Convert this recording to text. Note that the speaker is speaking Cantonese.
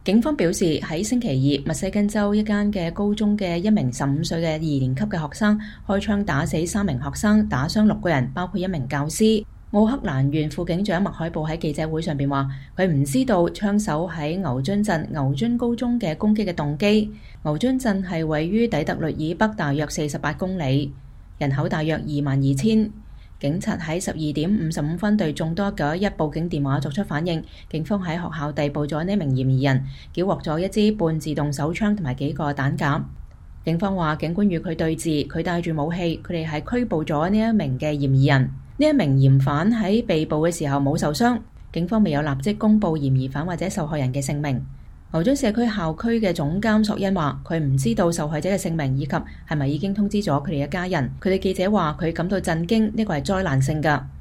警方表示，喺星期二，密西根州一間嘅高中嘅一名15歲嘅2年級嘅學生開槍打死3名學生，打傷6個人，包括一名教師。奧克蘭縣副警長麥海布喺記者會上邊話，佢唔知道槍手喺牛津鎮牛津高中嘅攻擊嘅動機。牛津鎮係位於底特律以北大約48公里，人口大約22,000。警察喺12點55分對眾多911報警電話作出反應，警方喺學校逮捕咗呢名嫌疑人，繳獲咗一支半自動手槍同埋幾個彈夾。警方話，警官與佢對峙，佢帶住武器，佢哋係拘捕咗呢一名嘅嫌疑人。呢一名嫌犯喺被捕嘅時候冇受傷，警方未有立即公佈嫌疑犯或者受害人嘅姓名。牛津社區校區嘅總監索恩話，佢唔知道受害者嘅姓名以及係咪已經通知咗佢哋嘅家人。佢對記者話，佢感到震驚，呢個係災難性㗎。